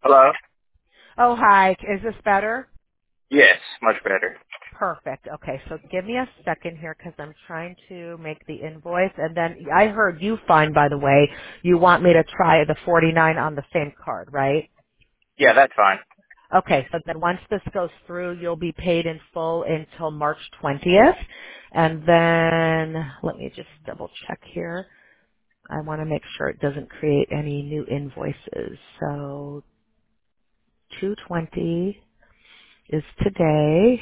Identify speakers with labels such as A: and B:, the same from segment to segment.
A: Hello?
B: Oh, hi. Is this better?
A: Yes, much better.
B: Perfect. Okay, so give me a second here because I'm trying to make the invoice. And then I heard you fine, by the way. You want me to try the 49 on the same card, right?
A: Yeah, that's fine.
B: Okay, so then once this goes through, you'll be paid in full until March 20th. And then, let me just double check here. I want to make sure it doesn't create any new invoices. So 220 is today.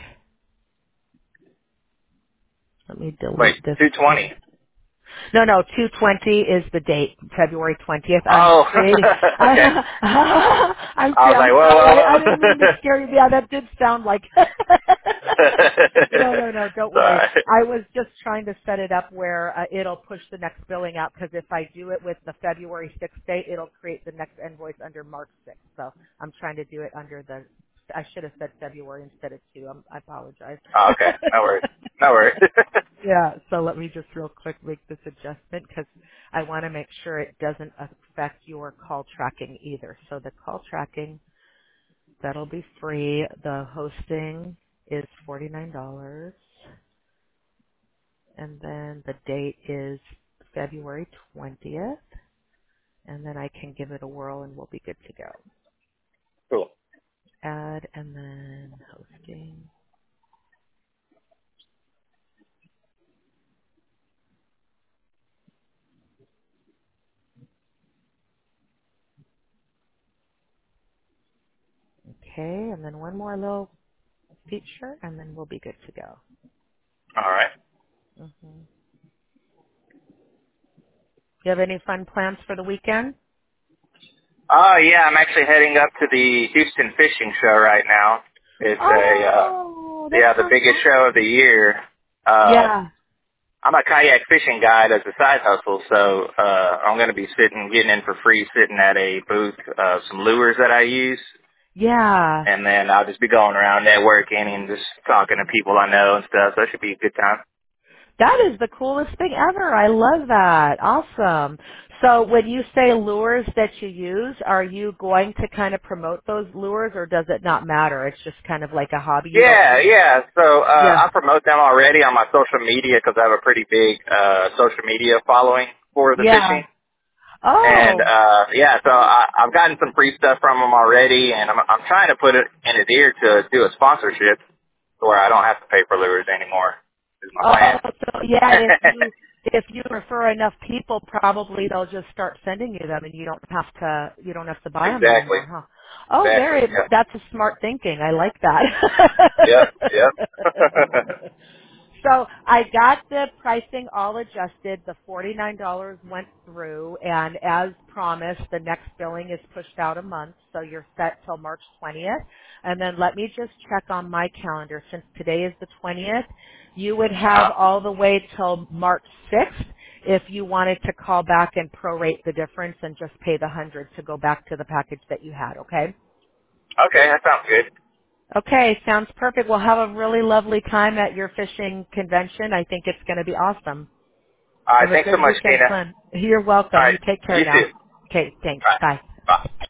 B: Let me
A: Wait,
B: delete this
A: 220.
B: here. No, 220 is the date, February 20th. I'm
A: Oh,
B: creating,
A: okay. I was like,
B: I'm
A: whoa,
B: sorry,
A: whoa,
B: I didn't mean to scare you. Yeah, that did sound like,
A: whoa.
B: no, don't worry.
A: Sorry.
B: I was just trying to set it up where it'll push the next billing out because if I do it with the February 6th date, it'll create the next invoice under March 6th. So I'm trying to do it under the, I should have said February instead of 2. I apologize.
A: Oh, okay, no worries. No worries.
B: Yeah, so let me just real quick make this adjustment because I want to make sure it doesn't affect your call tracking either. So the call tracking, that'll be free. The hosting is $49. And then the date is February 20th. And then I can give it a whirl and we'll be good to go.
A: Cool.
B: Add and then hosting. Okay, and then one more little feature and then we'll be good to go.
A: All right.
B: hmm You have any fun plans for the weekend?
A: Oh, yeah, I'm actually heading up to the Houston Fishing Show right now. It's
B: Oh, that
A: the
B: sounds
A: biggest show of the
B: awesome.
A: year.
B: Yeah,
A: I'm a kayak fishing guide as a side hustle, so I'm going to be getting in for free, sitting at a booth of some lures that I use,
B: yeah.
A: and then I'll just be going around networking and just talking to people I know and stuff. So it should be a good time.
B: That is the coolest thing ever. I love that. Awesome. So when you say lures that you use, are you going to kind of promote those lures or does it not matter? It's just kind of like a hobby. You don't
A: Yeah,
B: use.
A: yeah. So
B: Yeah.
A: I promote them already on my social media because I have a pretty big social media following for the
B: Yeah.
A: fishing. And
B: Oh.
A: yeah, so I've gotten some free stuff from him already, and I'm trying to put it in his ear to do a sponsorship where I don't have to pay for lures anymore. Is my
B: Oh,
A: plan.
B: so yeah, if you refer enough people, probably they'll just start sending you them, and you don't have to buy them
A: Exactly.
B: anymore, huh? Oh,
A: Exactly.
B: very.
A: Yep.
B: That's a smart thinking. I like
A: Yep. Yep.
B: that. So I got the pricing all adjusted. The $49 went through, and as promised, the next billing is pushed out a month, so you're set till March 20th. And then let me just check on my calendar. Since today is the 20th, you would have all the way till March 6th if you wanted to call back and prorate the difference and just pay the 100 to go back to the package that you had, okay?
A: Okay, that sounds good.
B: Okay, sounds perfect. We'll have a really lovely time at your fishing convention. I think it's going to be awesome.
A: All right,
B: Have a
A: thanks so
B: good
A: much,
B: weekend
A: Tina.
B: plan. You're
A: All
B: welcome.
A: right,
B: You take care
A: you too.
B: now. Okay, thanks.
A: All right,
B: Bye.
A: bye.